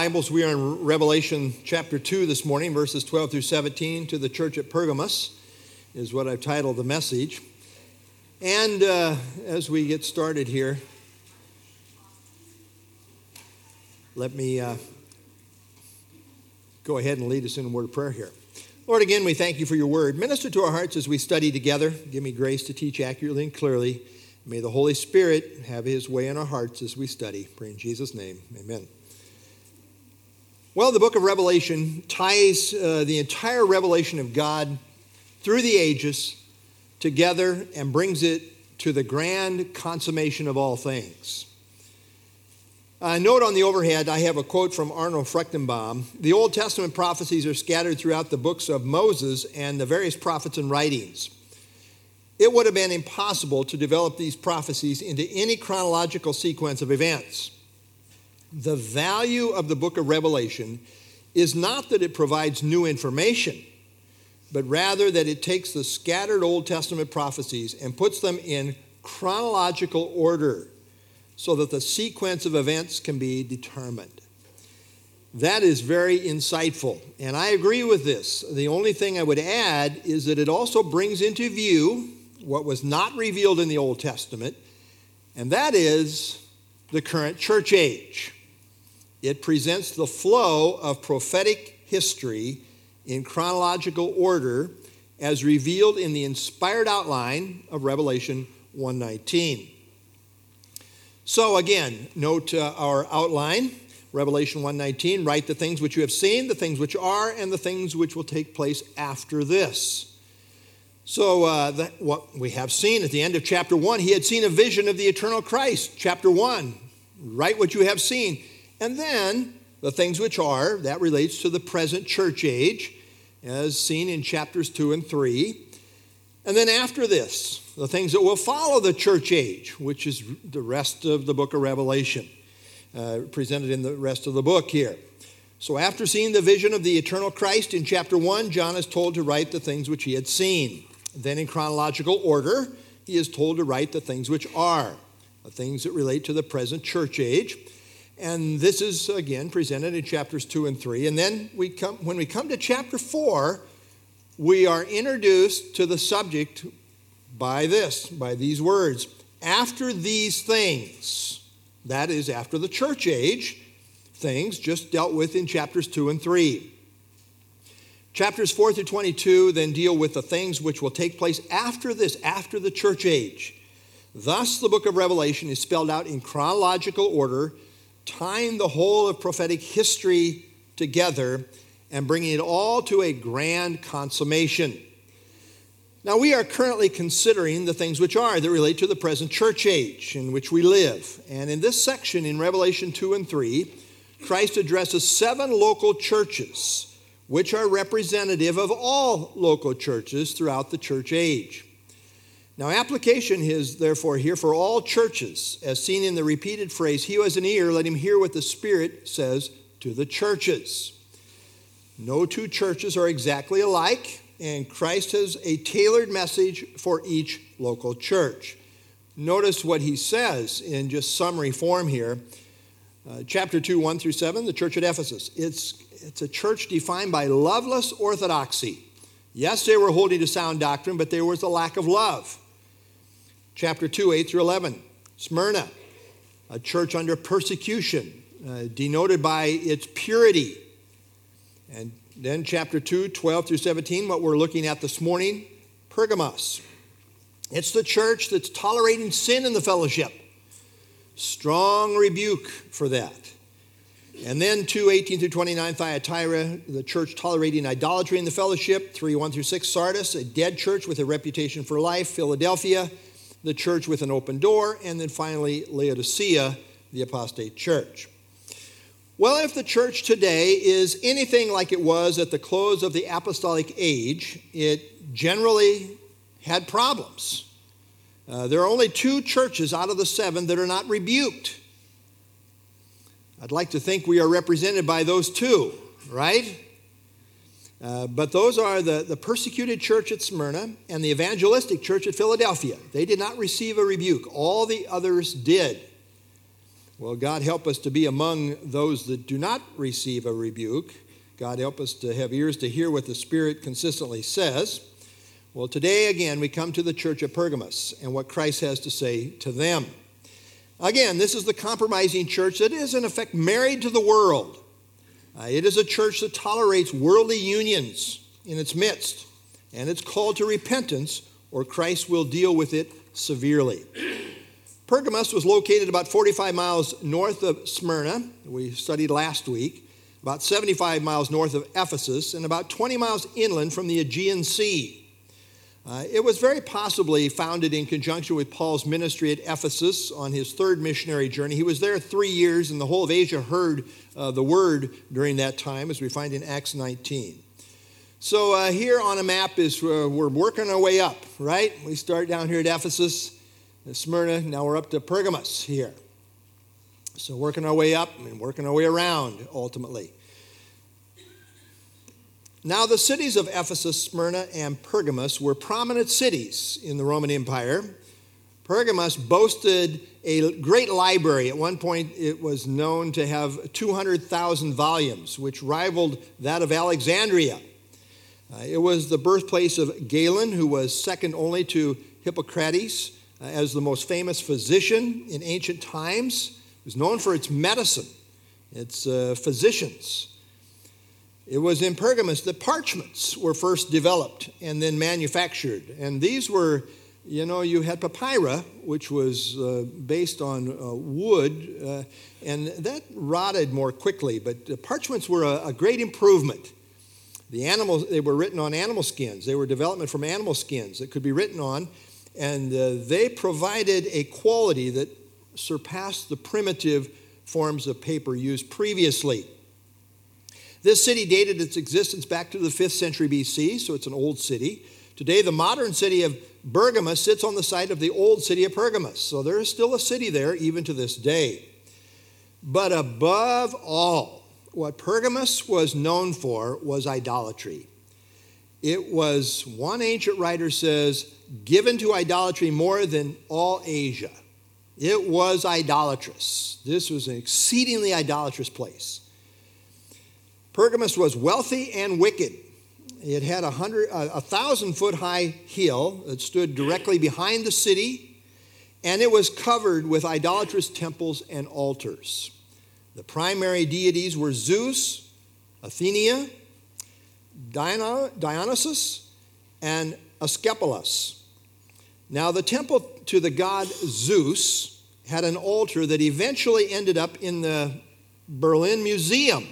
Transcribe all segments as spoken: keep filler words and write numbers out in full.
Bibles, we are in Revelation chapter two this morning, verses twelve through seventeen, to the church at Pergamos, is what I've titled the message. And uh, as we get started here, let me uh, go ahead and lead us in a word of prayer here. Lord, again, we thank you for your word. Minister to our hearts as we study together. Give me grace to teach accurately and clearly. May the Holy Spirit have his way in our hearts as we study. Pray in Jesus' name, amen. Well, the book of Revelation ties uh, the entire revelation of God through the ages together and brings it to the grand consummation of all things. Uh, note on the overhead, I have a quote from Arnold Fruchtenbaum. The Old Testament prophecies are scattered throughout the books of Moses and the various prophets and writings. It would have been impossible to develop these prophecies into any chronological sequence of events. The value of the book of Revelation is not that it provides new information, but rather that it takes the scattered Old Testament prophecies and puts them in chronological order so that the sequence of events can be determined. That is very insightful, and I agree with this. The only thing I would add is that it also brings into view what was not revealed in the Old Testament, and that is the current church age. It presents the flow of prophetic history in chronological order as revealed in the inspired outline of Revelation one nineteen. So again, note uh, our outline, Revelation one nineteen, write the things which you have seen, the things which are, and the things which will take place after this. So uh, the, what we have seen at the end of chapter one, he had seen a vision of the eternal Christ. Chapter one, write what you have seen. And then the things which are, that relates to the present church age, as seen in chapters two and three. And then after this, the things that will follow the church age, which is the rest of the book of Revelation, uh, presented in the rest of the book here. So after seeing the vision of the eternal Christ in chapter one, John is told to write the things which he had seen. Then in chronological order, he is told to write the things which are, the things that relate to the present church age. And this is, again, presented in chapters two and three. And then we come, when we come to chapter four, we are introduced to the subject by this, by these words. After these things, that is, after the church age, things just dealt with in chapters two and three. Chapters four through twenty-two then deal with the things which will take place after this, after the church age. Thus, the book of Revelation is spelled out in chronological order, tying the whole of prophetic history together and bringing it all to a grand consummation. Now, we are currently considering the things which are that relate to the present church age in which we live. And in this section in Revelation two and three, Christ addresses seven local churches which are representative of all local churches throughout the church age. Now, application is therefore here for all churches, as seen in the repeated phrase, he who has an ear, let him hear what the Spirit says to the churches. No two churches are exactly alike, and Christ has a tailored message for each local church. Notice what he says in just summary form here. Uh, chapter two, one through seven, the church at Ephesus. It's, it's a church defined by loveless orthodoxy. Yes, they were holding to sound doctrine, but there was a lack of love. Chapter two, eight through eleven, Smyrna, a church under persecution, uh, denoted by its purity. And then chapter two, twelve through seventeen, what we're looking at this morning, Pergamos. It's the church that's tolerating sin in the fellowship. Strong rebuke for that. And then two, eighteen through twenty-nine, Thyatira, the church tolerating idolatry in the fellowship. three, one through six, Sardis, a dead church with a reputation for life. Philadelphia, the church with an open door. And then finally, Laodicea, the apostate church. Well, if the church today is anything like it was at the close of the apostolic age, it generally had problems. Uh, there are only two churches out of the seven that are not rebuked. I'd like to think we are represented by those two, right? Uh, but those are the, the persecuted church at Smyrna and the evangelistic church at Philadelphia. They did not receive a rebuke. All the others did. Well, God help us to be among those that do not receive a rebuke. God help us to have ears to hear what the Spirit consistently says. Well, today again we come to the church of Pergamos and what Christ has to say to them. Again, this is the compromising church that is in effect married to the world. Uh, it is a church that tolerates worldly unions in its midst, and it's called to repentance or Christ will deal with it severely. Pergamos was located about forty-five miles north of Smyrna, we studied last week, about seventy-five miles north of Ephesus, and about twenty miles inland from the Aegean Sea. Uh, it was very possibly founded in conjunction with Paul's ministry at Ephesus on his third missionary journey. He was there three years, and the whole of Asia heard uh, the word during that time, as we find in Acts nineteen. So uh, here on a map is uh, we're working our way up, right? We start down here at Ephesus, Smyrna, now we're up to Pergamos here. So working our way up and working our way around, ultimately. Now the cities of Ephesus, Smyrna, and Pergamos were prominent cities in the Roman Empire. Pergamos boasted a great library. At one point, it was known to have two hundred thousand volumes, which rivaled that of Alexandria. Uh, it was the birthplace of Galen, who was second only to Hippocrates uh, as the most famous physician in ancient times. It was known for its medicine, its uh, physicians. It was in Pergamos that parchments were first developed and then manufactured. And these were, you know, you had papyri, which was uh, based on uh, wood, uh, and that rotted more quickly. But uh, parchments were a, a great improvement. The animals, they were written on animal skins. They were development from animal skins that could be written on, and uh, they provided a quality that surpassed the primitive forms of paper used previously. This city dated its existence back to the fifth century B C, so it's an old city. Today, the modern city of Bergama sits on the site of the old city of Pergamos, so there is still a city there even to this day. But above all, what Pergamos was known for was idolatry. It was, one ancient writer says, given to idolatry more than all Asia. It was idolatrous. This was an exceedingly idolatrous place. Pergamos was wealthy and wicked. It had a hundred, a thousand foot high hill that stood directly behind the city, and it was covered with idolatrous temples and altars. The primary deities were Zeus, Athena, Dionysus, and Asclepius. Now, the temple to the god Zeus had an altar that eventually ended up in the Berlin Museum.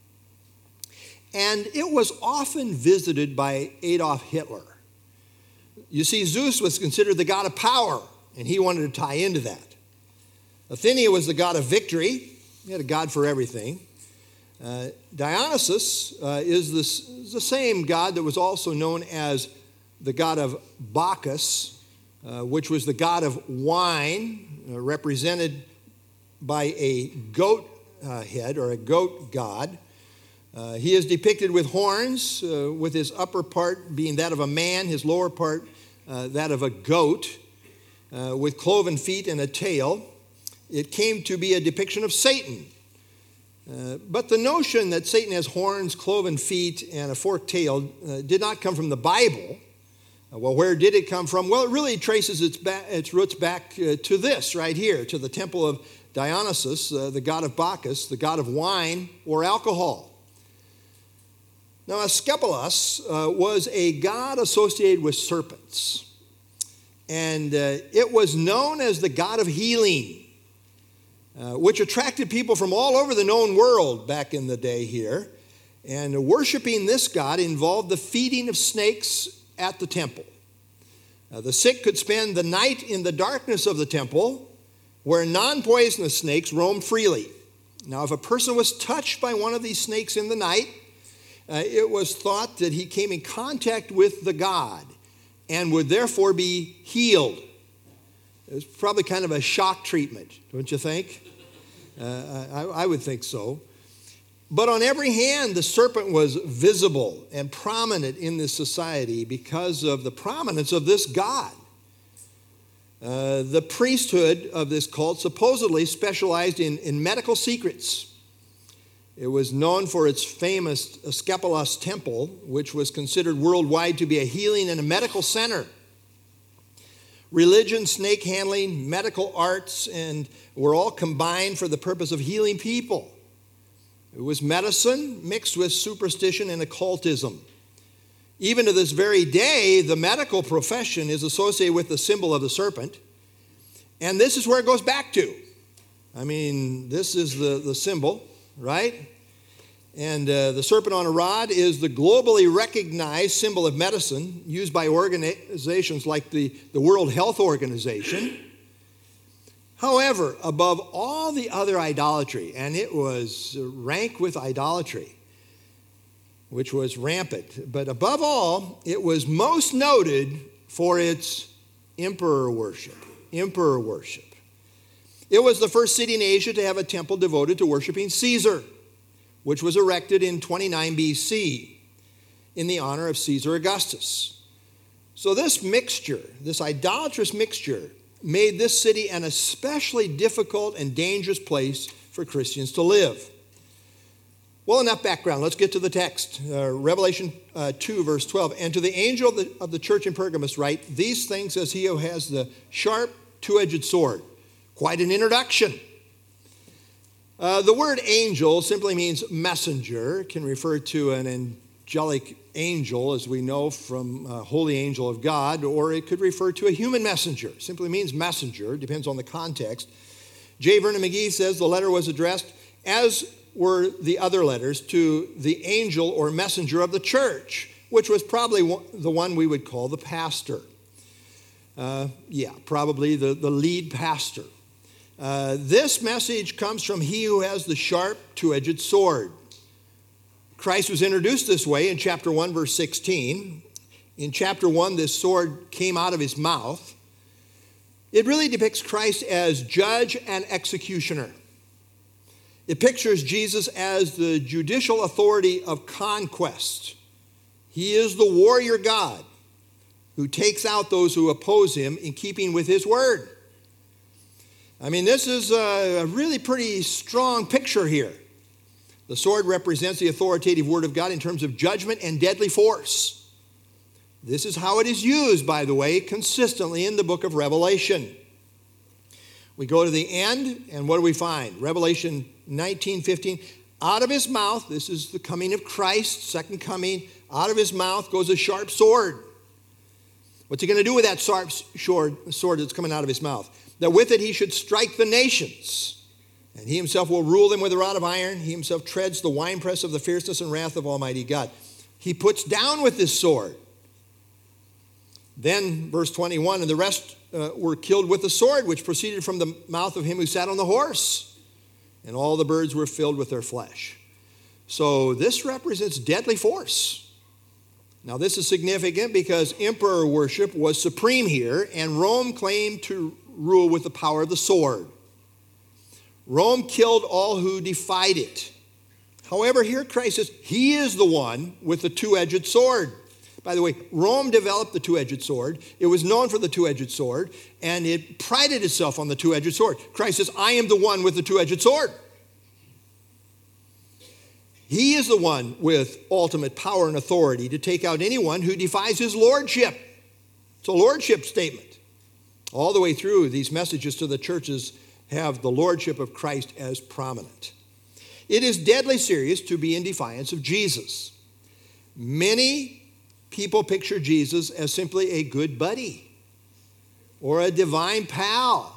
And it was often visited by Adolf Hitler. You see, Zeus was considered the god of power, and he wanted to tie into that. Athena was the god of victory. He had a god for everything. Uh, Dionysus uh, is, this, is the same god that was also known as the god of Bacchus, uh, which was the god of wine, uh, represented by a goat uh, head or a goat god. Uh, he is depicted with horns, uh, with his upper part being that of a man, his lower part uh, that of a goat, uh, with cloven feet and a tail. It came to be a depiction of Satan. Uh, but the notion that Satan has horns, cloven feet, and a forked tail uh, did not come from the Bible. Uh, well, where did it come from? Well, it really traces its, ba- its roots back uh, to this right here, to the temple of Dionysus, uh, the god of Bacchus, the god of wine or alcohol. Now, Asclepius uh, was a god associated with serpents, and uh, it was known as the god of healing. Uh, which attracted people from all over the known world back in the day here. And worshiping this god involved the feeding of snakes at the temple. Uh, the sick could spend the night in the darkness of the temple, where non-poisonous snakes roamed freely. Now, if a person was touched by one of these snakes in the night, uh, it was thought that he came in contact with the god and would therefore be healed. It was probably kind of a shock treatment, don't you think? Uh, I, I would think so. But on every hand, the serpent was visible and prominent in this society because of the prominence of this god. Uh, the priesthood of this cult supposedly specialized in, in medical secrets. It was known for its famous Asclepios Temple, which was considered worldwide to be a healing and a medical center. Religion, snake handling, medical arts, and were all combined for the purpose of healing people. It was medicine mixed with superstition and occultism. Even to this very day, the medical profession is associated with the symbol of the serpent. And this is where it goes back to. I mean, this is the, the symbol, right? And uh, the serpent on a rod is the globally recognized symbol of medicine used by organizations like the, the World Health Organization. However, above all the other idolatry, and it was rank with idolatry, which was rampant. But above all, it was most noted for its emperor worship. Emperor worship. It was the first city in Asia to have a temple devoted to worshiping Caesar, which was erected in twenty-nine B C in the honor of Caesar Augustus. So this mixture, this idolatrous mixture, made this city an especially difficult and dangerous place for Christians to live. Well, enough background. Let's get to the text. Uh, Revelation uh, two, verse twelve. And to the angel of the, of the church in Pergamos write, these things says he who has the sharp, two-edged sword. Quite an introduction. Uh, the word angel simply means messenger. It can refer to an angelic angel, as we know from uh, holy angel of God, or it could refer to a human messenger. It simply means messenger. Depends on the context. J. Vernon McGee says the letter was addressed as were the other letters to the angel or messenger of the church, which was probably the one we would call the pastor. Uh, yeah, probably the, the lead pastor. Uh, this message comes from he who has the sharp, two-edged sword. Christ was introduced this way in chapter one, verse sixteen. In chapter one, this sword came out of his mouth. It really depicts Christ as judge and executioner. It pictures Jesus as the judicial authority of conquest. He is the warrior God who takes out those who oppose him in keeping with his word. I mean, this is a really pretty strong picture here. The sword represents the authoritative word of God in terms of judgment and deadly force. This is how it is used, by the way, consistently in the book of Revelation. We go to the end, and what do we find? Revelation nineteen fifteen. Out of his mouth, this is the coming of Christ, second coming, out of his mouth goes a sharp sword. What's he going to do with that sharp sword that's coming out of his mouth? That with it he should strike the nations, and he himself will rule them with a rod of iron. He himself treads the winepress of the fierceness and wrath of Almighty God. He puts down with this sword. Then, verse twenty-one, and the rest uh, were killed with the sword, which proceeded from the mouth of him who sat on the horse. And all the birds were filled with their flesh. So this represents deadly force. Now, this is significant because emperor worship was supreme here, and Rome claimed to rule with the power of the sword. Rome killed all who defied it. However, here Christ says he is the one with the two-edged sword. By the way, Rome developed the two-edged sword. It was known for the two-edged sword, and it prided itself on the two-edged sword. Christ says, I am the one with the two-edged sword. He is the one with ultimate power and authority to take out anyone who defies his lordship. It's a lordship statement. All the way through, these messages to the churches have the lordship of Christ as prominent. It is deadly serious to be in defiance of Jesus. Many people picture Jesus as simply a good buddy or a divine pal.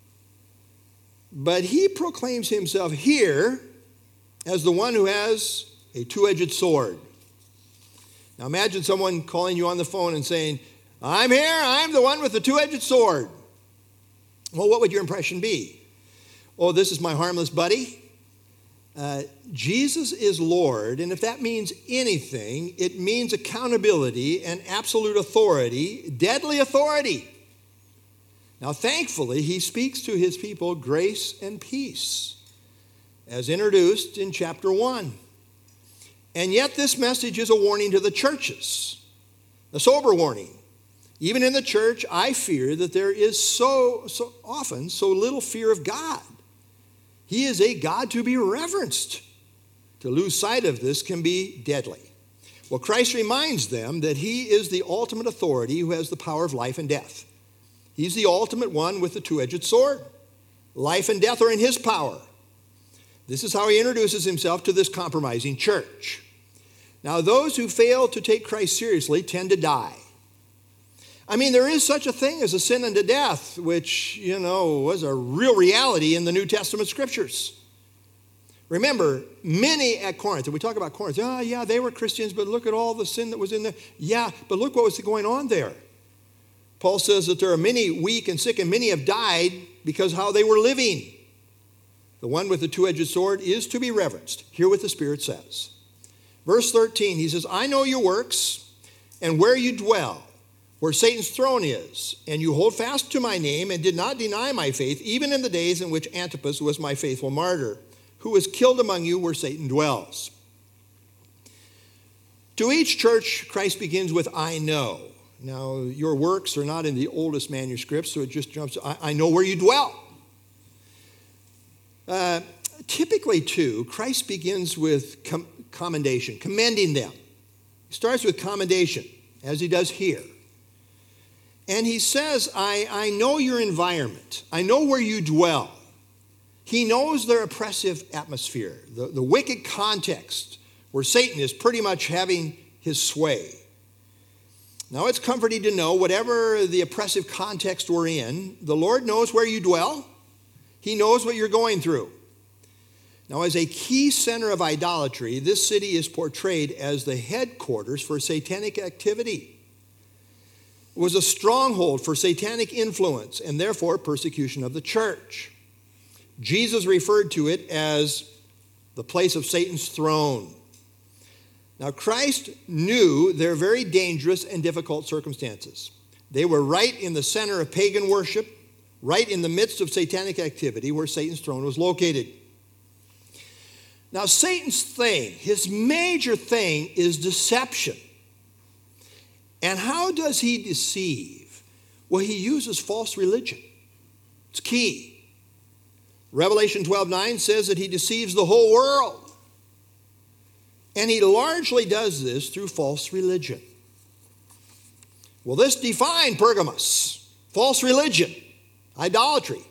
But he proclaims himself here as the one who has a two-edged sword. Now imagine someone calling you on the phone and saying, I'm here, I'm the one with the two-edged sword. Well, what would your impression be? Oh, this is my harmless buddy. Uh, Jesus is Lord, and if that means anything, it means accountability and absolute authority, deadly authority. Now, thankfully, he speaks to his people grace and peace, as introduced in chapter one. And yet this message is a warning to the churches, a sober warning. Even in the church, I fear that there is so, so often so little fear of God. He is a God to be reverenced. To lose sight of this can be deadly. Well, Christ reminds them that he is the ultimate authority who has the power of life and death. He's the ultimate one with the two-edged sword. Life and death are in his power. This is how he introduces himself to this compromising church. Now, those who fail to take Christ seriously tend to die. I mean, there is such a thing as a sin unto death, which, you know, was a real reality in the New Testament scriptures. Remember, many at Corinth, and we talk about Corinth, oh, yeah, they were Christians, but look at all the sin that was in there. Yeah, but look what was going on there. Paul says that there are many weak and sick, and many have died because how they were living. The one with the two-edged sword is to be reverenced. Hear what the Spirit says. Verse thirteen, he says, I know your works and where you dwell, where Satan's throne is, and you hold fast to my name and did not deny my faith, even in the days in which Antipas was my faithful martyr, who was killed among you where Satan dwells. To each church, Christ begins with, I know. Now, your works are not in the oldest manuscripts, so it just jumps, I, I know where you dwell. Uh, typically, too, Christ begins with com- commendation, commending them. He starts with commendation, as he does here. And he says, I, I know your environment. I know where you dwell. He knows their oppressive atmosphere, the, the wicked context where Satan is pretty much having his sway. Now, it's comforting to know whatever the oppressive context we're in, the Lord knows where you dwell. He knows what you're going through. Now, as a key center of idolatry, this city is portrayed as the headquarters for satanic activity. It was a stronghold for satanic influence and therefore persecution of the church. Jesus referred to it as the place of Satan's throne. Now, Christ knew their very dangerous and difficult circumstances. They were right in the center of pagan worship, right in the midst of satanic activity where Satan's throne was located. Now, Satan's thing, his major thing is deception. And how does he deceive? Well, he uses false religion. It's key. Revelation twelve nine says that he deceives the whole world. And he largely does this through false religion. Well, this defined Pergamos, false religion, idolatry.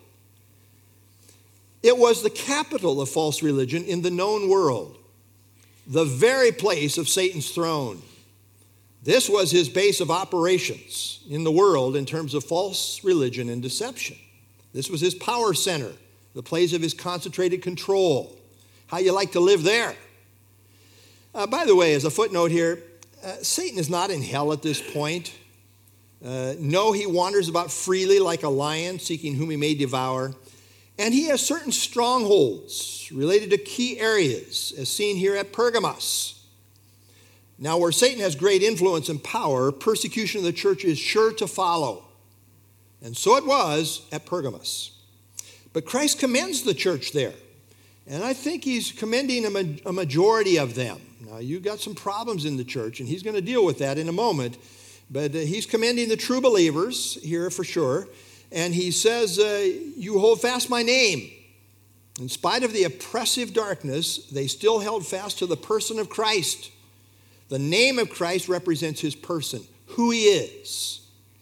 It was the capital of false religion in the known world, the very place of Satan's throne. This was his base of operations in the world in terms of false religion and deception. This was his power center, the place of his concentrated control. How you like to live there. Uh, by the way, as a footnote here, uh, Satan is not in hell at this point. Uh, no, he wanders about freely like a lion, seeking whom he may devour. And he has certain strongholds related to key areas, as seen here at Pergamos. Now, where Satan has great influence and power, persecution of the church is sure to follow. And so it was at Pergamos. But Christ commends the church there. And I think he's commending a, ma- a majority of them. Now, you've got some problems in the church, and he's going to deal with that in a moment. But uh, he's commending the true believers here for sure. And he says, uh, you hold fast my name. In spite of the oppressive darkness, they still held fast to the person of Christ. The name of Christ represents his person, who he is.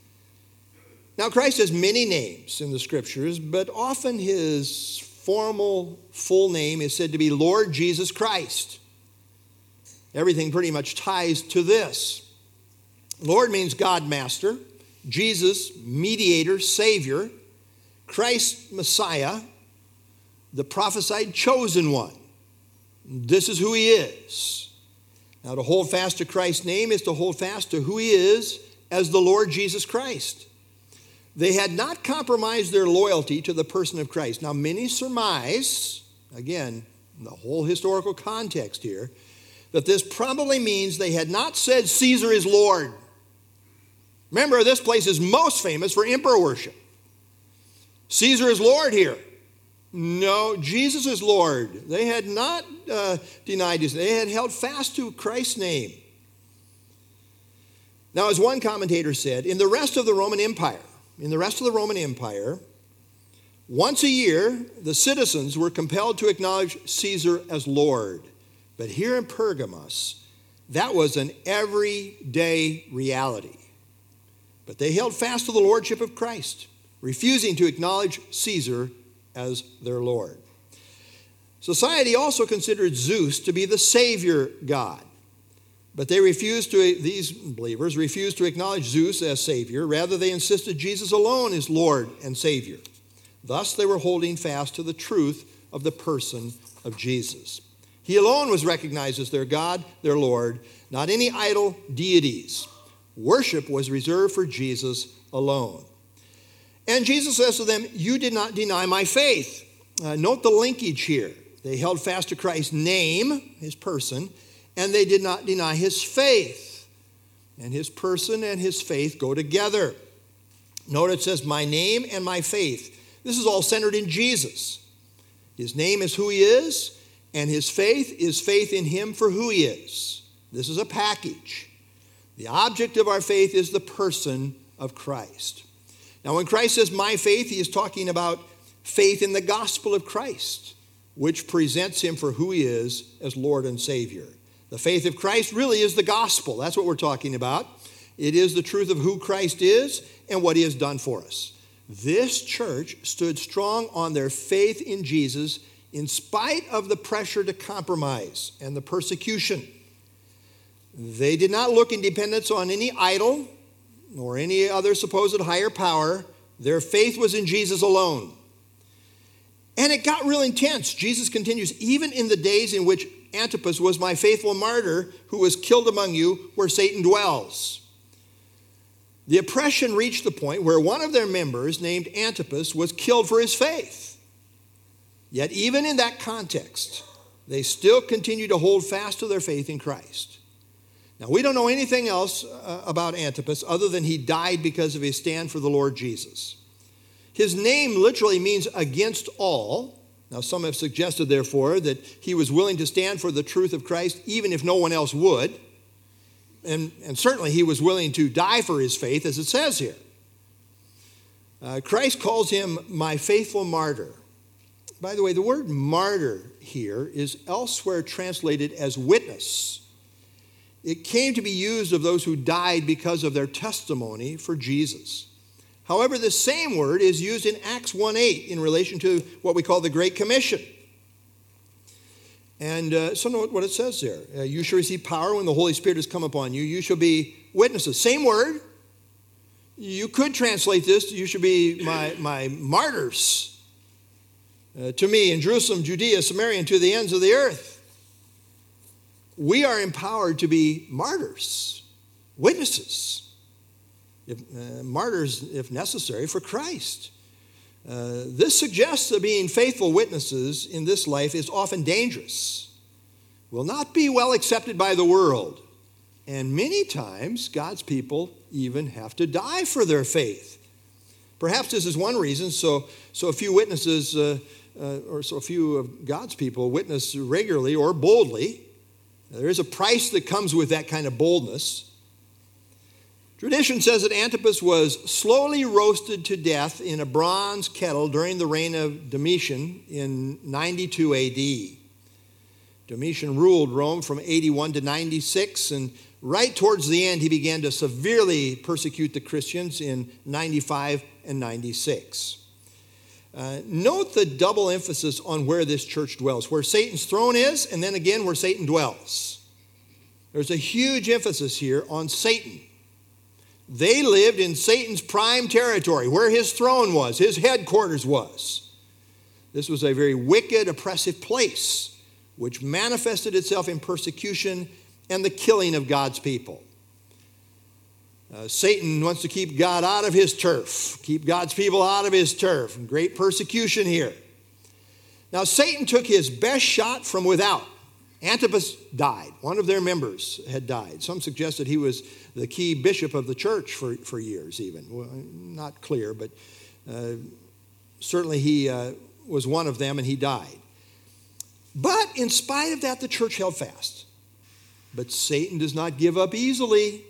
Now, Christ has many names in the scriptures, but often his formal full name is said to be Lord Jesus Christ. Everything pretty much ties to this. Lord means God Master, Jesus, Mediator, Savior, Christ, Messiah, the prophesied chosen one. This is who he is. Now, to hold fast to Christ's name is to hold fast to who he is as the Lord Jesus Christ. They had not compromised their loyalty to the person of Christ. Now, many surmise, again, the whole historical context here, that this probably means they had not said Caesar is Lord. Remember, this place is most famous for emperor worship. Caesar is Lord here. No, Jesus is Lord. They had not uh, denied his name. They had held fast to Christ's name. Now, as one commentator said, in the rest of the Roman Empire, in the rest of the Roman Empire, once a year, the citizens were compelled to acknowledge Caesar as Lord. But here in Pergamos, that was an everyday reality. But they held fast to the lordship of Christ, refusing to acknowledge Caesar as their Lord. Society also considered Zeus to be the savior god. But they refused to, these believers refused to acknowledge Zeus as savior. Rather, they insisted Jesus alone is Lord and Savior. Thus, they were holding fast to the truth of the person of Jesus. He alone was recognized as their God, their Lord, not any idol deities. Worship was reserved for Jesus alone. And Jesus says to them, you did not deny my faith. Uh, note the linkage here. They held fast to Christ's name, his person, and they did not deny his faith. And his person and his faith go together. Note it says, my name and my faith. This is all centered in Jesus. His name is who he is, and his faith is faith in him for who he is. This is a package. The object of our faith is the person of Christ. Now, when Christ says my faith, he is talking about faith in the gospel of Christ, which presents him for who he is as Lord and Savior. The faith of Christ really is the gospel. That's what we're talking about. It is the truth of who Christ is and what he has done for us. This church stood strong on their faith in Jesus in spite of the pressure to compromise and the persecution. They did not look in dependence on any idol nor any other supposed higher power. Their faith was in Jesus alone. And it got real intense. Jesus continues, even in the days in which Antipas was my faithful martyr who was killed among you where Satan dwells. The oppression reached the point where one of their members, named Antipas, was killed for his faith. Yet even in that context, they still continue to hold fast to their faith in Christ. Now, we don't know anything else uh, about Antipas other than he died because of his stand for the Lord Jesus. His name literally means against all. Now, some have suggested, therefore, that he was willing to stand for the truth of Christ even if no one else would. And, and certainly he was willing to die for his faith, as it says here. Uh, Christ calls him my faithful martyr. By the way, the word martyr here is elsewhere translated as witness. It came to be used of those who died because of their testimony for Jesus. However, the same word is used in Acts one eight in relation to what we call the Great Commission. And uh, so note what it says there. Uh, you shall receive power when the Holy Spirit has come upon you. You shall be witnesses. Same word. You could translate this, you should be my, my martyrs uh, to me in Jerusalem, Judea, Samaria, and to the ends of the earth. We are empowered to be martyrs, witnesses, if, uh, martyrs if necessary, for Christ. Uh, this suggests that being faithful witnesses in this life is often dangerous, will not be well accepted by the world, and many times God's people even have to die for their faith. Perhaps this is one reason so, so few witnesses, uh, uh, or so few of God's people witness regularly or boldly. There is a price that comes with that kind of boldness. Tradition says that Antipas was slowly roasted to death in a bronze kettle during the reign of Domitian in ninety-two A D. Domitian ruled Rome from eighty-one to ninety-six, and right towards the end, he began to severely persecute the Christians in ninety-five and ninety-six. Uh, note the double emphasis on where this church dwells, where Satan's throne is, and then again where Satan dwells. There's a huge emphasis here on Satan. They lived in Satan's prime territory, where his throne was, his headquarters was. This was a very wicked, oppressive place, which manifested itself in persecution and the killing of God's people. Uh, Satan wants to keep God out of his turf, keep God's people out of his turf. And great persecution here. Now, Satan took his best shot from without. Antipas died. One of their members had died. Some suggested he was the key bishop of the church for, for years even. Well, not clear, but uh, certainly he uh, was one of them and he died. But in spite of that, the church held fast. But Satan does not give up easily.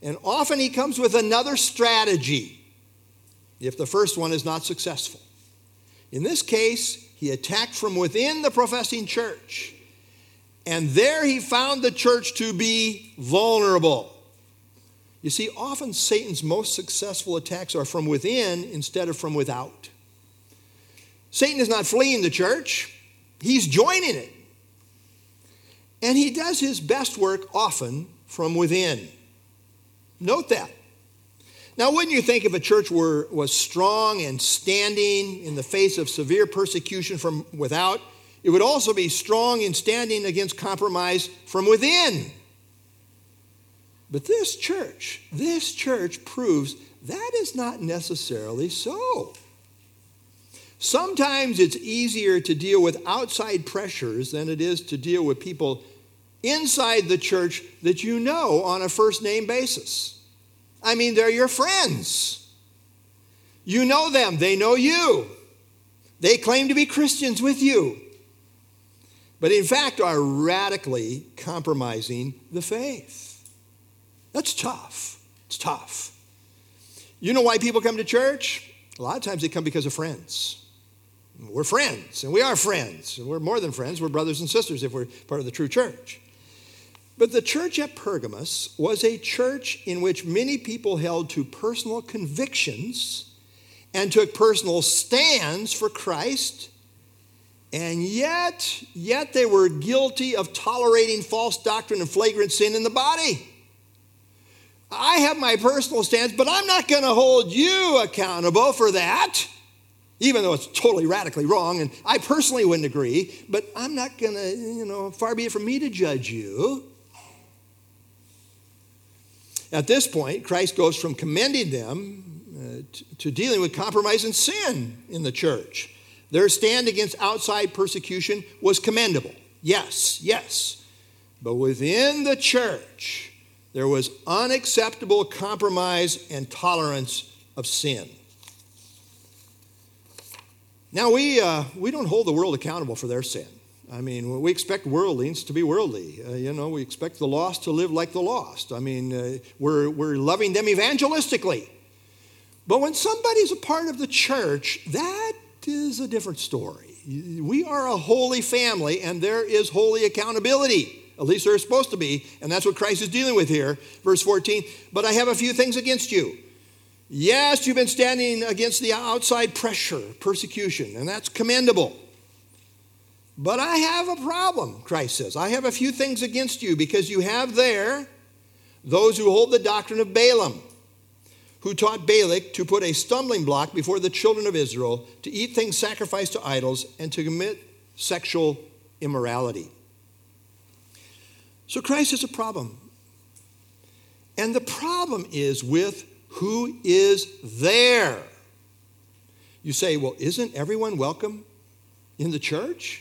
And often he comes with another strategy if the first one is not successful. In this case, he attacked from within the professing church. And there he found the church to be vulnerable. You see, often Satan's most successful attacks are from within instead of from without. Satan is not fleeing the church. He's joining it. And he does his best work often from within. Note that. Now, wouldn't you think if a church were, was strong and standing in the face of severe persecution from without, it would also be strong in standing against compromise from within. But this church, this church proves that is not necessarily so. Sometimes it's easier to deal with outside pressures than it is to deal with people inside the church that you know on a first name basis. I mean, they're your friends. You know them. They know you. They claim to be Christians with you, but in fact are radically compromising the faith. That's tough. It's tough. You know why people come to church? A lot of times they come because of friends. We're friends, and we are friends. And we're more than friends. We're brothers and sisters if we're part of the true church. But the church at Pergamos was a church in which many people held to personal convictions and took personal stands for Christ, and yet, yet they were guilty of tolerating false doctrine and flagrant sin in the body. I have my personal stance, but I'm not going to hold you accountable for that, even though it's totally radically wrong, and I personally wouldn't agree, but I'm not going to, you know, far be it from me to judge you. At this point, Christ goes from commending them uh, to, to dealing with compromise and sin in the church. Their stand against outside persecution was commendable. Yes, yes. But within the church, there was unacceptable compromise and tolerance of sin. Now, we, uh, we don't hold the world accountable for their sin. I mean, we expect worldlings to be worldly. Uh, you know, we expect the lost to live like the lost. I mean, uh, we're, we're loving them evangelistically. But when somebody's a part of the church, that is a different story. We are a holy family, and there is holy accountability. At least there's supposed to be, and that's what Christ is dealing with here. Verse fourteen, but I have a few things against you. Yes, you've been standing against the outside pressure, persecution, and that's commendable. But I have a problem, Christ says. I have a few things against you because you have there those who hold the doctrine of Balaam, who taught Balak to put a stumbling block before the children of Israel, to eat things sacrificed to idols, and to commit sexual immorality. So Christ has a problem. And the problem is with who is there. You say, well, isn't everyone welcome in the church?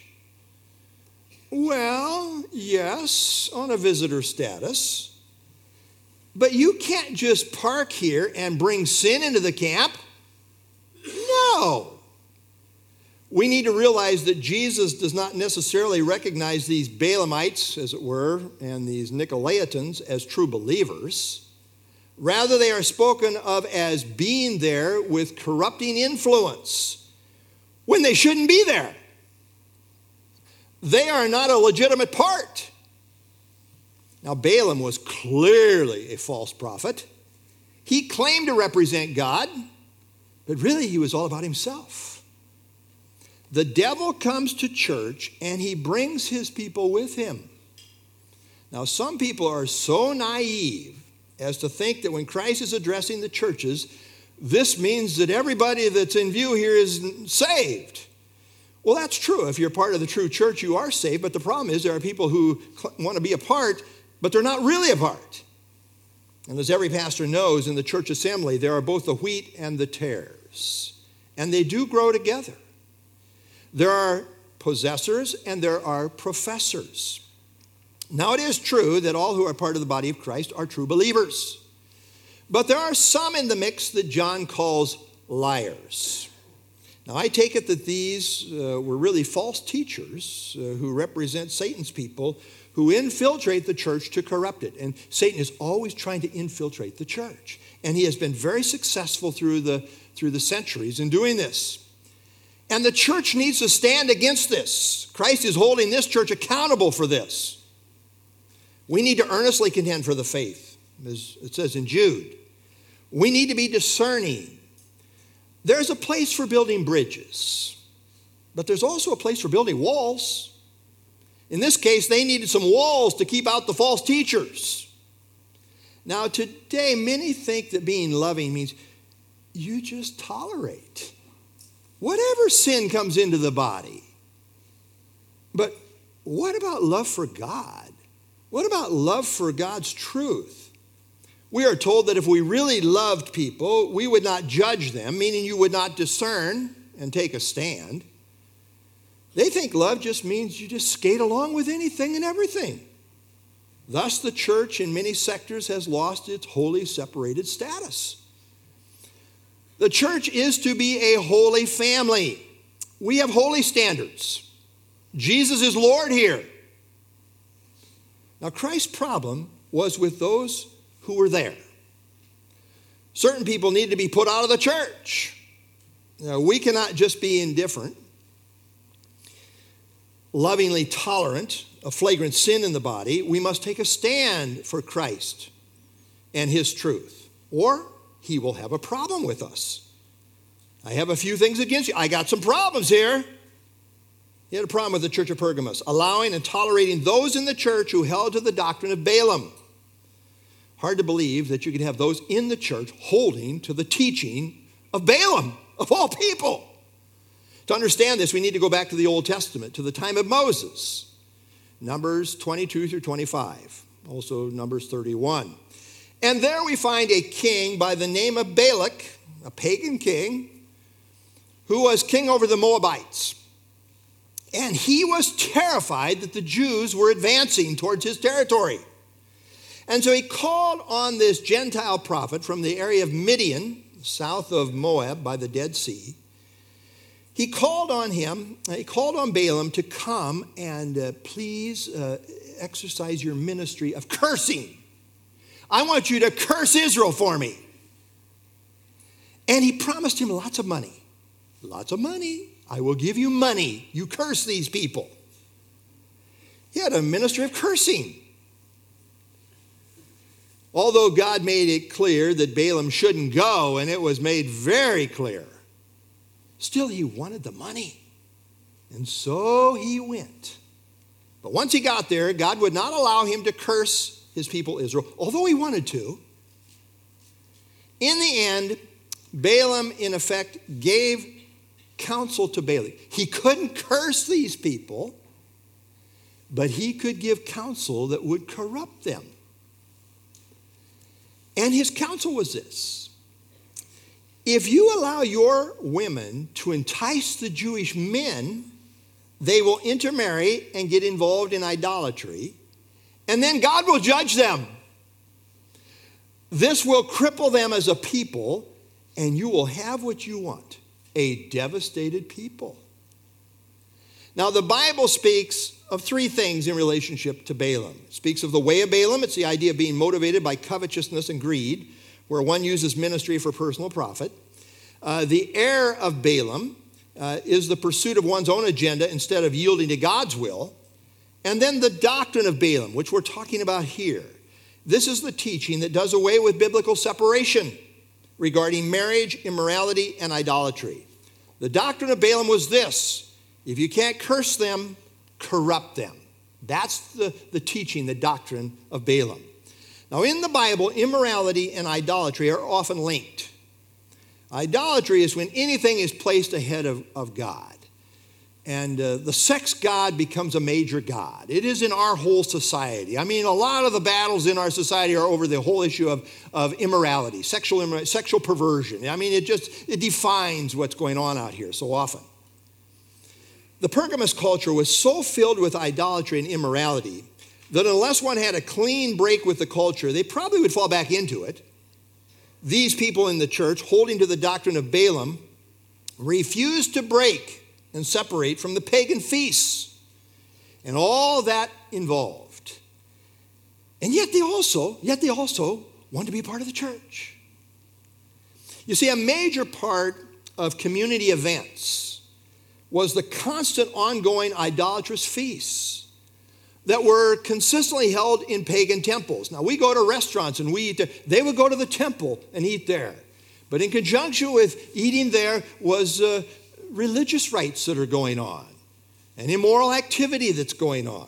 Well, yes, on a visitor status. But you can't just park here and bring sin into the camp. No. We need to realize that Jesus does not necessarily recognize these Balaamites, as it were, and these Nicolaitans as true believers. Rather, they are spoken of as being there with corrupting influence when they shouldn't be there. They are not a legitimate part. Now, Balaam was clearly a false prophet. He claimed to represent God, but really he was all about himself. The devil comes to church and he brings his people with him. Now, some people are so naive as to think that when Christ is addressing the churches, this means that everybody that's in view here is saved. Well, that's true. If you're part of the true church, you are saved. But the problem is there are people who want to be a part, but they're not really a part. And as every pastor knows, in the church assembly, there are both the wheat and the tares. And they do grow together. There are possessors and there are professors. Now, it is true that all who are part of the body of Christ are true believers. But there are some in the mix that John calls liars. Now, I take it that these uh, were really false teachers uh, who represent Satan's people who infiltrate the church to corrupt it. And Satan is always trying to infiltrate the church. And he has been very successful through the, through the centuries in doing this. And the church needs to stand against this. Christ is holding this church accountable for this. We need to earnestly contend for the faith, as it says in Jude. We need to be discerning. There's a place for building bridges, but there's also a place for building walls. In this case, they needed some walls to keep out the false teachers. Now, today, many think that being loving means you just tolerate whatever sin comes into the body. But what about love for God? What about love for God's truth? We are told that if we really loved people, we would not judge them, meaning you would not discern and take a stand. They think love just means you just skate along with anything and everything. Thus, the church in many sectors has lost its wholly separated status. The church is to be a holy family. We have holy standards. Jesus is Lord here. Now, Christ's problem was with those who were there. Certain people need to be put out of the church. Now, we cannot just be indifferent, lovingly tolerant of flagrant sin in the body. We must take a stand for Christ and his truth, or he will have a problem with us. I have a few things against you. I got some problems here. He had a problem with the church of Pergamos, allowing and tolerating those in the church who held to the doctrine of Balaam. Hard to believe that you could have those in the church holding to the teaching of Balaam, of all people. To understand this, we need to go back to the Old Testament, to the time of Moses. Numbers twenty-two through twenty-five, also Numbers thirty-one. And there we find a king by the name of Balak, a pagan king, who was king over the Moabites. And he was terrified that the Jews were advancing towards his territory. And so he called on this Gentile prophet from the area of Midian, south of Moab by the Dead Sea. He called on him, he called on Balaam to come and uh, please uh, exercise your ministry of cursing. I want you to curse Israel for me. And he promised him lots of money. Lots of money. I will give you money. You curse these people. He had a ministry of cursing. Although God made it clear that Balaam shouldn't go, and it was made very clear, still he wanted the money. And so he went. But once he got there, God would not allow him to curse his people Israel, although he wanted to. In the end, Balaam, in effect, gave counsel to Balak. He couldn't curse these people, but he could give counsel that would corrupt them. And his counsel was this: if you allow your women to entice the Jewish men, they will intermarry and get involved in idolatry, and then God will judge them. This will cripple them as a people, and you will have what you want, a devastated people. Now, the Bible speaks of three things in relationship to Balaam. It speaks of the way of Balaam. It's the idea of being motivated by covetousness and greed, where one uses ministry for personal profit. Uh, the error of Balaam uh, is the pursuit of one's own agenda instead of yielding to God's will. And then the doctrine of Balaam, which we're talking about here. This is the teaching that does away with biblical separation regarding marriage, immorality, and idolatry. The doctrine of Balaam was this: if you can't curse them, corrupt them. That's the, the teaching, the doctrine of Balaam. Now, in the Bible, immorality and idolatry are often linked. Idolatry is when anything is placed ahead of, of God. And uh, the sex god becomes a major god. It is in our whole society. I mean, a lot of the battles in our society are over the whole issue of, of immorality, sexual immorality, sexual perversion. I mean, it just, it defines what's going on out here so often. The Pergamos culture was so filled with idolatry and immorality that unless one had a clean break with the culture, they probably would fall back into it. These people in the church, holding to the doctrine of Balaam, refused to break and separate from the pagan feasts and all that involved. And yet they also, yet they also want to be a part of the church. You see, a major part of community events was the constant ongoing idolatrous feasts that were consistently held in pagan temples. Now, we go to restaurants and we eat there. They would go to the temple and eat there. But in conjunction with eating there was uh, religious rites that are going on and immoral activity that's going on.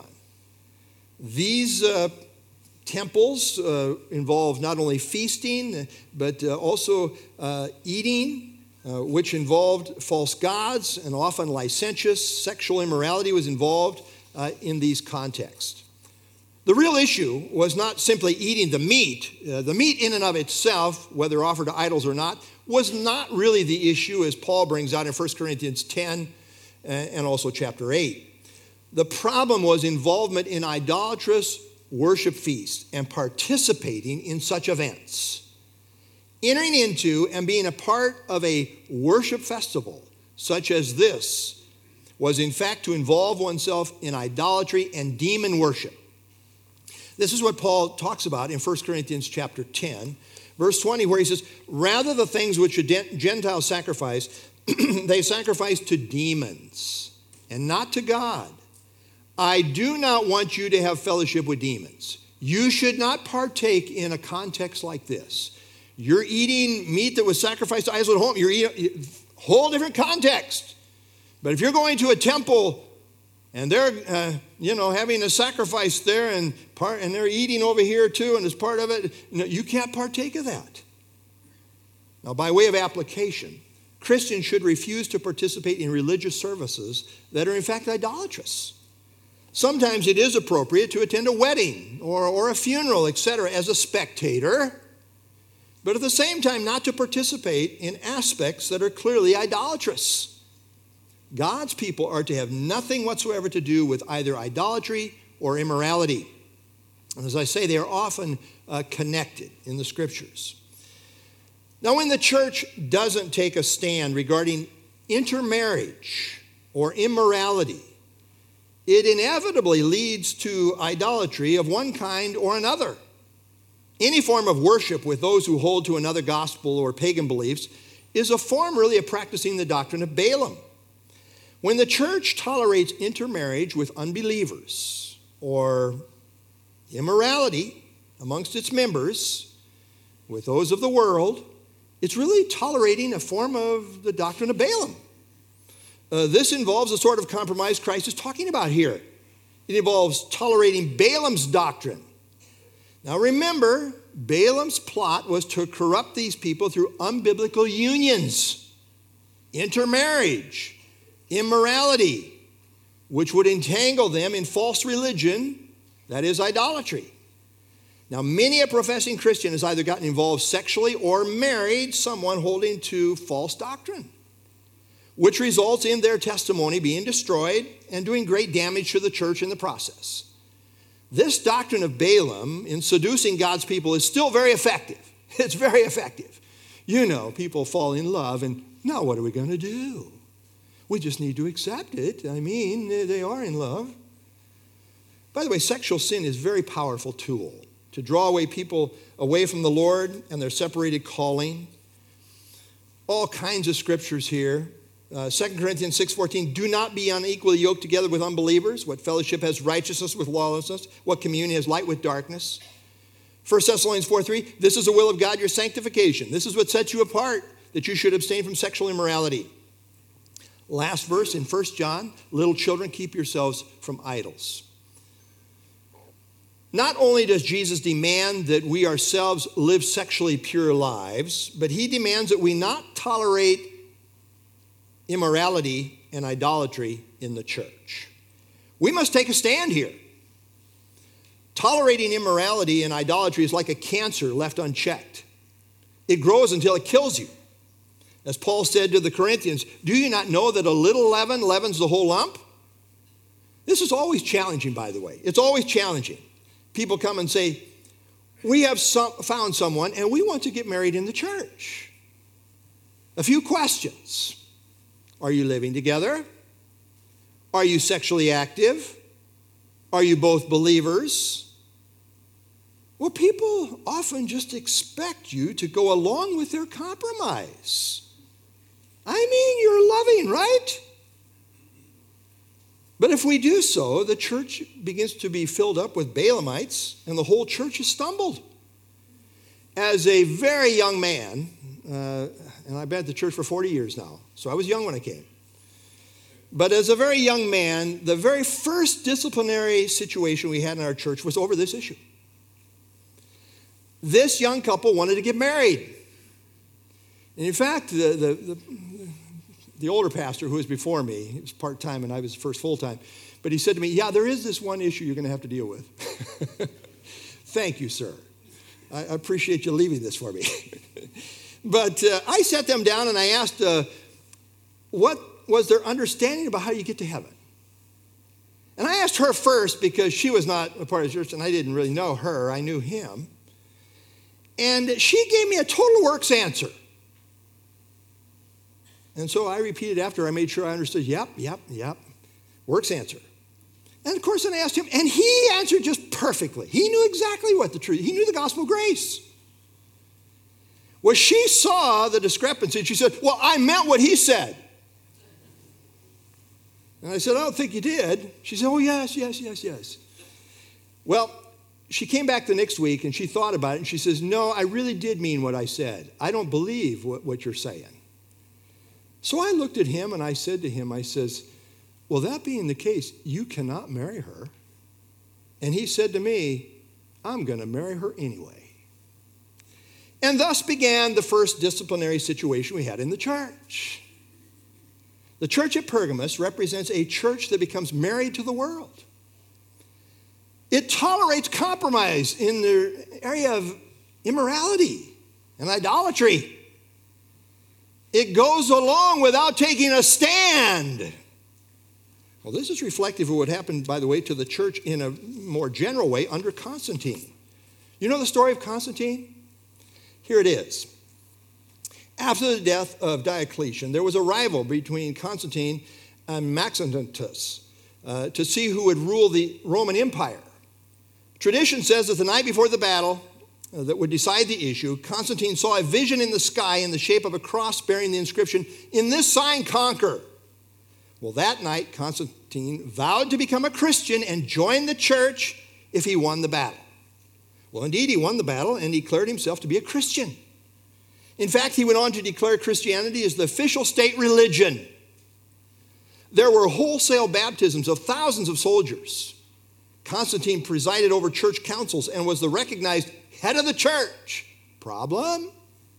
These uh, temples uh, involve not only feasting, but uh, also uh, eating, uh, which involved false gods and often licentious sexual immorality was involved uh, in these contexts. The real issue was not simply eating the meat. Uh, the meat in and of itself, whether offered to idols or not, was not really the issue, as Paul brings out in First Corinthians ten and also chapter eight. The problem was involvement in idolatrous worship feasts and participating in such events. Entering into and being a part of a worship festival such as this was in fact to involve oneself in idolatry and demon worship. This is what Paul talks about in First Corinthians chapter ten, verse twenty, where he says, rather the things which the Gentiles sacrifice, they sacrifice to demons and not to God. I do not want you to have fellowship with demons. You should not partake in a context like this. You're eating meat that was sacrificed to idols at home. You're eating a whole different context. But if you're going to a temple and they're, uh, you know, having a sacrifice there and part, and they're eating over here too, and as part of it, you know, you can't partake of that. Now, by way of application, Christians should refuse to participate in religious services that are in fact idolatrous. Sometimes it is appropriate to attend a wedding or, or a funeral, et cetera, as a spectator, but at the same time not to participate in aspects that are clearly idolatrous. God's people are to have nothing whatsoever to do with either idolatry or immorality. And as I say, they are often uh, connected in the scriptures. Now, when the church doesn't take a stand regarding intermarriage or immorality, it inevitably leads to idolatry of one kind or another. Any form of worship with those who hold to another gospel or pagan beliefs is a form really of practicing the doctrine of Balaam. When the church tolerates intermarriage with unbelievers or immorality amongst its members with those of the world, it's really tolerating a form of the doctrine of Balaam. Uh, this involves the sort of compromise Christ is talking about here. It involves tolerating Balaam's doctrine. Now remember, Balaam's plot was to corrupt these people through unbiblical unions, intermarriage, immorality, which would entangle them in false religion, that is idolatry. Now, many a professing Christian has either gotten involved sexually or married someone holding to false doctrine, which results in their testimony being destroyed and doing great damage to the church in the process. This doctrine of Balaam in seducing God's people is still very effective. It's very effective. You know, people fall in love, and now what are we going to do? We just need to accept it. I mean, they are in love. By the way, sexual sin is a very powerful tool to draw away people away from the Lord and their separated calling. All kinds of scriptures here. Uh, Second Corinthians six fourteen, do not be unequally yoked together with unbelievers. What fellowship has righteousness with lawlessness? What communion has light with darkness? First Thessalonians four three, this is the will of God, your sanctification. This is what sets you apart, that you should abstain from sexual immorality. Last verse in First John, little children, keep yourselves from idols. Not only does Jesus demand that we ourselves live sexually pure lives, but he demands that we not tolerate immorality and idolatry in the church. We must take a stand here. Tolerating immorality and idolatry is like a cancer left unchecked. It grows until it kills you. As Paul said to the Corinthians, do you not know that a little leaven leavens the whole lump? This is always challenging, by the way. It's always challenging. People come and say, we have some, found someone and we want to get married in the church. A few questions. Are you living together? Are you sexually active? Are you both believers? Well, people often just expect you to go along with their compromise. I mean, you're loving, right? But if we do so, the church begins to be filled up with Balaamites, and the whole church has stumbled. As a very young man, uh, and I've been at the church for forty years now, so I was young when I came. But as a very young man, the very first disciplinary situation we had in our church was over this issue. This young couple wanted to get married. And in fact, the, the, the, the older pastor who was before me, he was part-time and I was first full-time, but he said to me, yeah, there is this one issue you're going to have to deal with. Thank you, sir. I appreciate you leaving this for me. But uh, I sat them down and I asked, uh, what was their understanding about how you get to heaven? And I asked her first because she was not a part of the church and I didn't really know her. I knew him. And she gave me a total works answer. And so I repeated after her. I made sure I understood, yep, yep, yep, works answer. And of course, then I asked him, and he answered just perfectly. He knew exactly what the truth, he knew the gospel of grace. Well, she saw the discrepancy, and she said, well, I meant what he said. And I said, I don't think you did. She said, oh, yes, yes, yes, yes. Well, she came back the next week, and she thought about it, and she says, no, I really did mean what I said. I don't believe what, what you're saying. So I looked at him, and I said to him, I says, well, that being the case, you cannot marry her. And he said to me, I'm going to marry her anyway. And thus began the first disciplinary situation we had in the church. The church at Pergamos represents a church that becomes married to the world. It tolerates compromise in the area of immorality and idolatry. It goes along without taking a stand. Well, this is reflective of what happened, by the way, to the church in a more general way under Constantine. You know the story of Constantine? Here it is. After the death of Diocletian, there was a rival between Constantine and Maxentius uh, to see who would rule the Roman Empire. Tradition says that the night before the battle uh, that would decide the issue, Constantine saw a vision in the sky in the shape of a cross bearing the inscription, "In this sign conquer." Well, that night, Constantine vowed to become a Christian and join the church if he won the battle. Well, indeed, he won the battle and declared himself to be a Christian. In fact, he went on to declare Christianity as the official state religion. There were wholesale baptisms of thousands of soldiers. Constantine presided over church councils and was the recognized head of the church. Problem?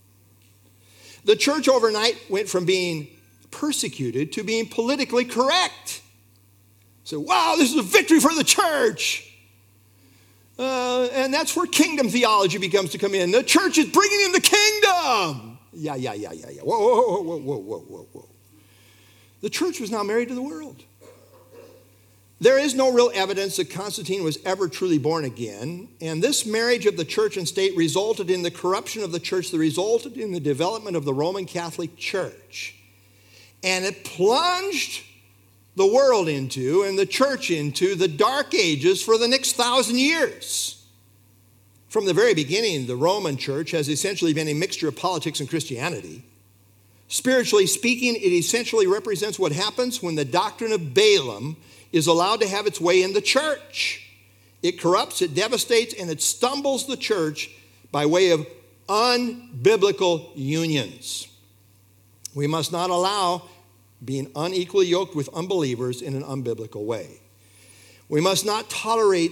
The church overnight went from being persecuted to being politically correct. So, wow, this is a victory for the church. Uh, and that's where kingdom theology becomes to come in. The church is bringing in the kingdom. Yeah, yeah, yeah, yeah, yeah. Whoa, whoa, whoa, whoa, whoa, whoa, whoa. The church was now married to the world. There is no real evidence that Constantine was ever truly born again. And this marriage of the church and state resulted in the corruption of the church that resulted in the development of the Roman Catholic Church. And it plunged the world into and the church into the dark ages for the next thousand years. From the very beginning, the Roman church has essentially been a mixture of politics and Christianity. Spiritually speaking, it essentially represents what happens when the doctrine of Balaam is allowed to have its way in the church. It corrupts, it devastates, and it stumbles the church by way of unbiblical unions. We must not allow being unequally yoked with unbelievers in an unbiblical way. We must not tolerate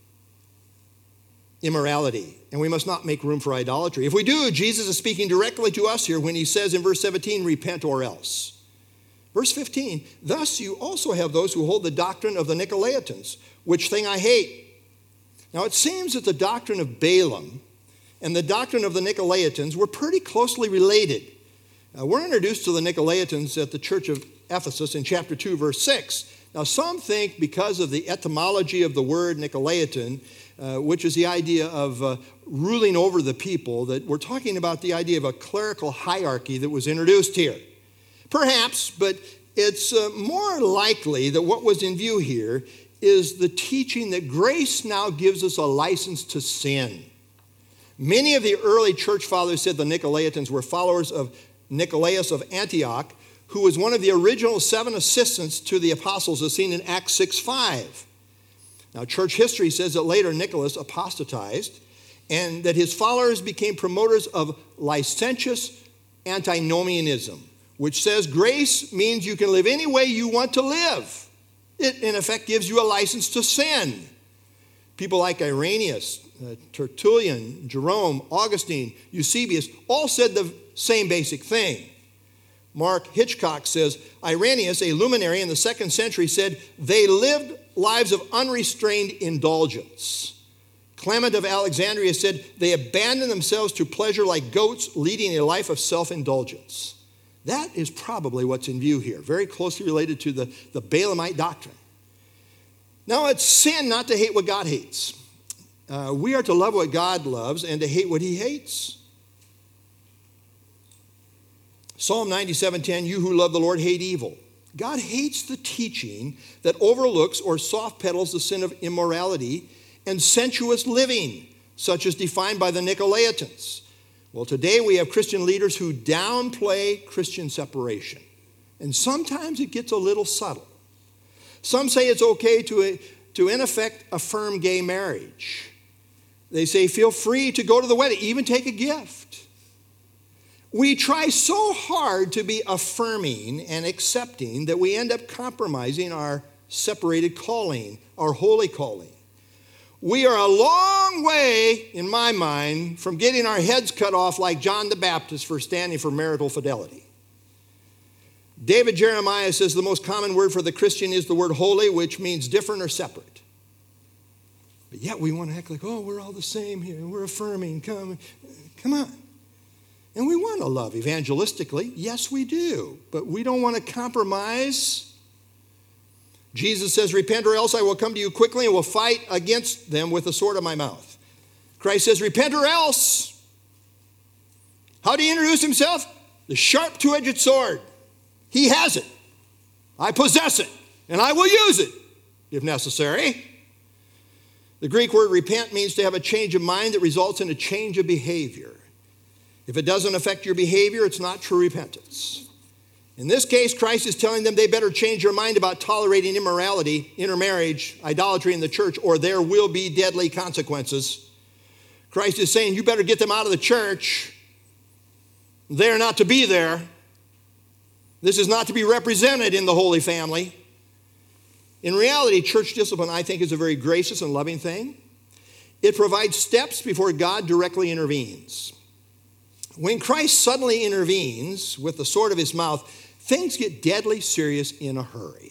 immorality, and we must not make room for idolatry. If we do, Jesus is speaking directly to us here when he says in verse seventeen, repent or else. Verse fifteen, thus you also have those who hold the doctrine of the Nicolaitans, which thing I hate. Now it seems that the doctrine of Balaam and the doctrine of the Nicolaitans were pretty closely related. Uh, we're introduced to the Nicolaitans at the church of Ephesus in chapter two, verse six. Now, some think because of the etymology of the word Nicolaitan, uh, which is the idea of uh, ruling over the people, that we're talking about the idea of a clerical hierarchy that was introduced here. Perhaps, but it's uh, more likely that what was in view here is the teaching that grace now gives us a license to sin. Many of the early church fathers said the Nicolaitans were followers of Nicolaus of Antioch, who was one of the original seven assistants to the apostles as seen in Acts six five. Now, church history says that later Nicholas apostatized and that his followers became promoters of licentious antinomianism, which says grace means you can live any way you want to live. It, in effect, gives you a license to sin. People like Irenaeus, uh, Tertullian, Jerome, Augustine, Eusebius all said the same basic thing. Mark Hitchcock says, Irenaeus, a luminary in the second century, said, they lived lives of unrestrained indulgence. Clement of Alexandria said, they abandoned themselves to pleasure like goats, leading a life of self-indulgence. That is probably what's in view here, very closely related to the, the Balaamite doctrine. Now, it's sin not to hate what God hates. Uh, we are to love what God loves and to hate what he hates. Psalm ninety-seven ten, you who love the Lord hate evil. God hates the teaching that overlooks or soft pedals the sin of immorality and sensuous living, such as defined by the Nicolaitans. Well, today we have Christian leaders who downplay Christian separation. And sometimes it gets a little subtle. Some say it's okay to, to in effect, affirm gay marriage. They say feel free to go to the wedding, even take a gift. We try so hard to be affirming and accepting that we end up compromising our separated calling, our holy calling. We are a long way, in my mind, from getting our heads cut off like John the Baptist for standing for marital fidelity. David Jeremiah says the most common word for the Christian is the word holy, which means different or separate. But yet we want to act like, oh, we're all the same here. We're affirming. Come, come on. And we want to love evangelistically. Yes, we do. But we don't want to compromise. Jesus says, repent or else I will come to you quickly and will fight against them with the sword of my mouth. Christ says, repent or else. How did he introduce himself? The sharp two-edged sword. He has it. I possess it. And I will use it if necessary. The Greek word repent means to have a change of mind that results in a change of behavior. If it doesn't affect your behavior, it's not true repentance. In this case, Christ is telling them they better change their mind about tolerating immorality, intermarriage, idolatry in the church, or there will be deadly consequences. Christ is saying you better get them out of the church. They're not to be there. This is not to be represented in the Holy Family. In reality, church discipline, I think, is a very gracious and loving thing. It provides steps before God directly intervenes. When Christ suddenly intervenes with the sword of his mouth, things get deadly serious in a hurry.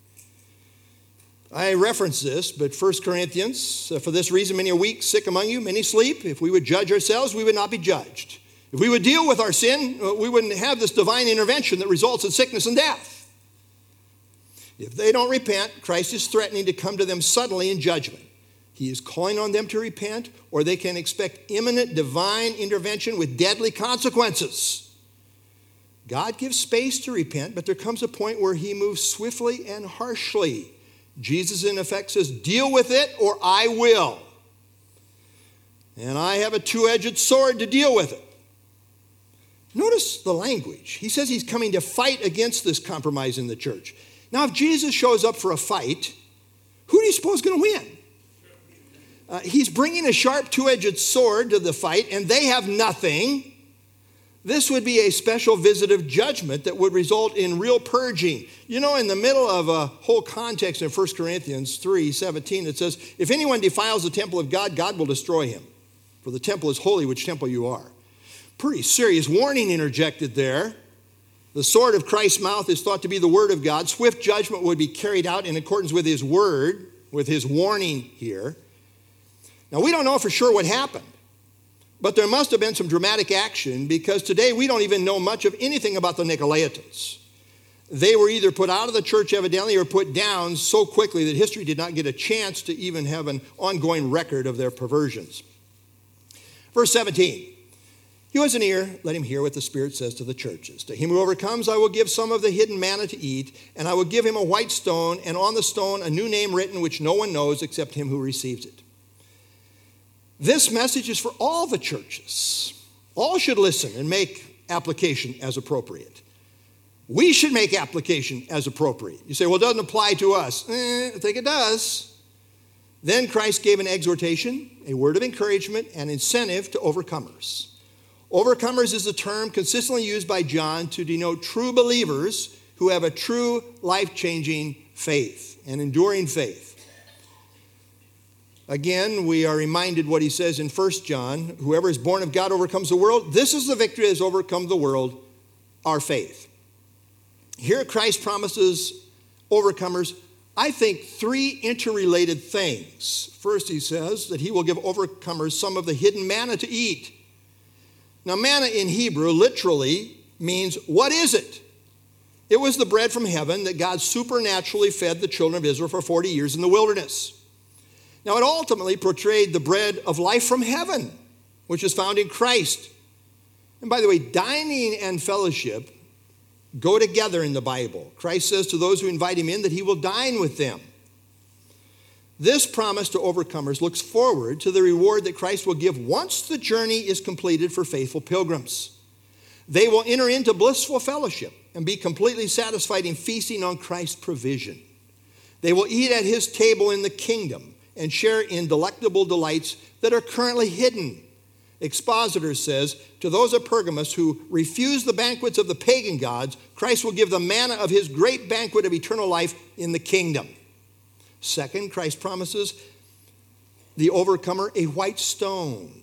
I reference this, but First Corinthians, for this reason many are weak, sick among you, many sleep. If we would judge ourselves, we would not be judged. If we would deal with our sin, we wouldn't have this divine intervention that results in sickness and death. If they don't repent, Christ is threatening to come to them suddenly in judgment. He is calling on them to repent, or they can expect imminent divine intervention with deadly consequences. God gives space to repent, but there comes a point where he moves swiftly and harshly. Jesus, in effect, says, deal with it or I will. And I have a two-edged sword to deal with it. Notice the language. He says he's coming to fight against this compromise in the church. Now, if Jesus shows up for a fight, who do you suppose is going to win? Uh, he's bringing a sharp two-edged sword to the fight, and they have nothing. This would be a special visit of judgment that would result in real purging. You know, in the middle of a whole context in First Corinthians three seventeen, it says, if anyone defiles the temple of God, God will destroy him. For the temple is holy, which temple you are. Pretty serious warning interjected there. The sword of Christ's mouth is thought to be the word of God. Swift judgment would be carried out in accordance with his word, with his warning here. Now, we don't know for sure what happened, but there must have been some dramatic action because today we don't even know much of anything about the Nicolaitans. They were either put out of the church evidently or put down so quickly that history did not get a chance to even have an ongoing record of their perversions. Verse seventeen, he who has an ear, let him hear what the Spirit says to the churches. To him who overcomes, I will give some of the hidden manna to eat, and I will give him a white stone, and on the stone a new name written which no one knows except him who receives it. This message is for all the churches. All should listen and make application as appropriate. We should make application as appropriate. You say, well, it doesn't apply to us. Eh, I think it does. Then Christ gave an exhortation, a word of encouragement, and incentive to overcomers. Overcomers is a term consistently used by John to denote true believers who have a true life-changing faith, an enduring faith. Again, we are reminded what he says in First John, whoever is born of God overcomes the world. This is the victory that has overcome the world, our faith. Here Christ promises overcomers, I think, three interrelated things. First, he says that he will give overcomers some of the hidden manna to eat. Now, manna in Hebrew literally means, what is it? It was the bread from heaven that God supernaturally fed the children of Israel for forty years in the wilderness. Now, it ultimately portrayed the bread of life from heaven, which is found in Christ. And by the way, dining and fellowship go together in the Bible. Christ says to those who invite him in that he will dine with them. This promise to overcomers looks forward to the reward that Christ will give once the journey is completed for faithful pilgrims. They will enter into blissful fellowship and be completely satisfied in feasting on Christ's provision. They will eat at his table in the kingdom and share in delectable delights that are currently hidden. Expositor says, to those at Pergamos who refuse the banquets of the pagan gods, Christ will give the manna of his great banquet of eternal life in the kingdom. Second, Christ promises the overcomer a white stone.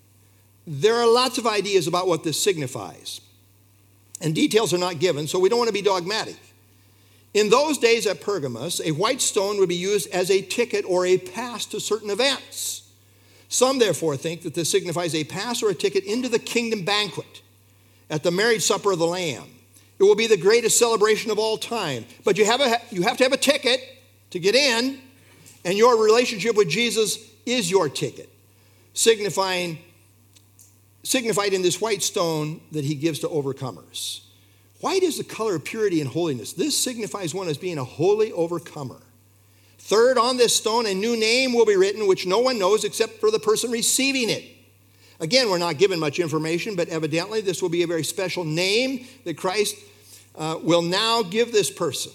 There are lots of ideas about what this signifies, and details are not given, so we don't want to be dogmatic. In those days at Pergamos, a white stone would be used as a ticket or a pass to certain events. Some, therefore, think that this signifies a pass or a ticket into the kingdom banquet at the marriage supper of the Lamb. It will be the greatest celebration of all time. But you have, a, you have to have a ticket to get in, and your relationship with Jesus is your ticket, signifying, signified in this white stone that he gives to overcomers. White is the color of purity and holiness. This signifies one as being a holy overcomer. Third, on this stone, a new name will be written, which no one knows except for the person receiving it. Again, we're not given much information, but evidently this will be a very special name that Christ uh, will now give this person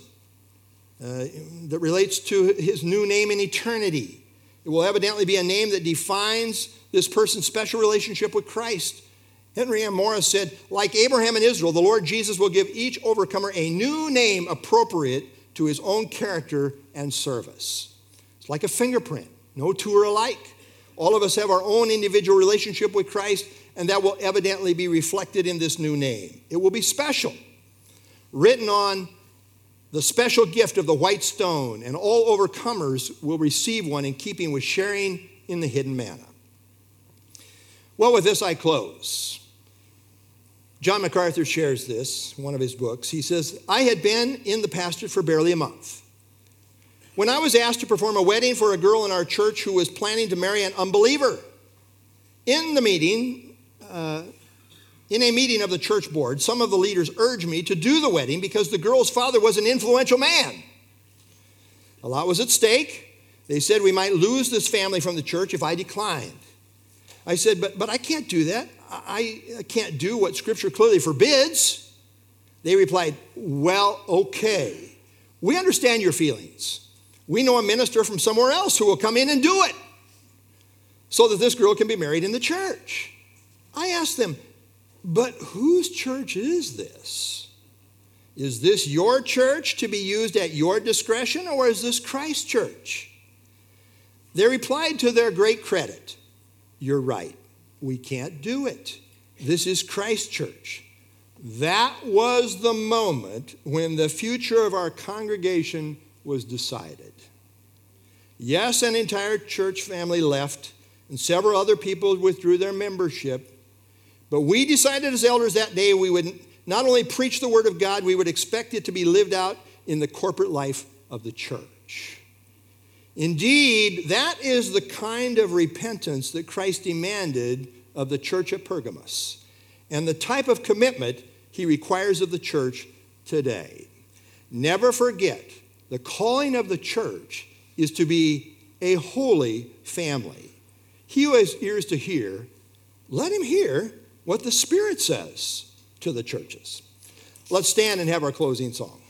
uh, that relates to his new name in eternity. It will evidently be a name that defines this person's special relationship with Christ. Henry M. Morris said, like Abraham and Israel, the Lord Jesus will give each overcomer a new name appropriate to his own character and service. It's like a fingerprint. No two are alike. All of us have our own individual relationship with Christ, and that will evidently be reflected in this new name. It will be special, written on the special gift of the white stone, and all overcomers will receive one in keeping with sharing in the hidden manna. Well, with this I close. John MacArthur shares this, one of his books. He says, I had been in the pastorate for barely a month when I was asked to perform a wedding for a girl in our church who was planning to marry an unbeliever. In the meeting, uh, in a meeting of the church board, some of the leaders urged me to do the wedding because the girl's father was an influential man. A lot was at stake. They said we might lose this family from the church if I declined. I said, but, but I can't do that. I, I can't do what Scripture clearly forbids. They replied, well, okay. We understand your feelings. We know a minister from somewhere else who will come in and do it so that this girl can be married in the church. I asked them, but whose church is this? Is this your church to be used at your discretion, or is this Christ's church? They replied to their great credit, you're right. We can't do it. This is Christ's church. That was the moment when the future of our congregation was decided. Yes, an entire church family left, and several other people withdrew their membership. But we decided as elders that day we would not only preach the word of God, we would expect it to be lived out in the corporate life of the church. Indeed, that is the kind of repentance that Christ demanded of the church at Pergamos, and the type of commitment he requires of the church today. Never forget, the calling of the church is to be a holy family. He who has ears to hear, let him hear what the Spirit says to the churches. Let's stand and have our closing song.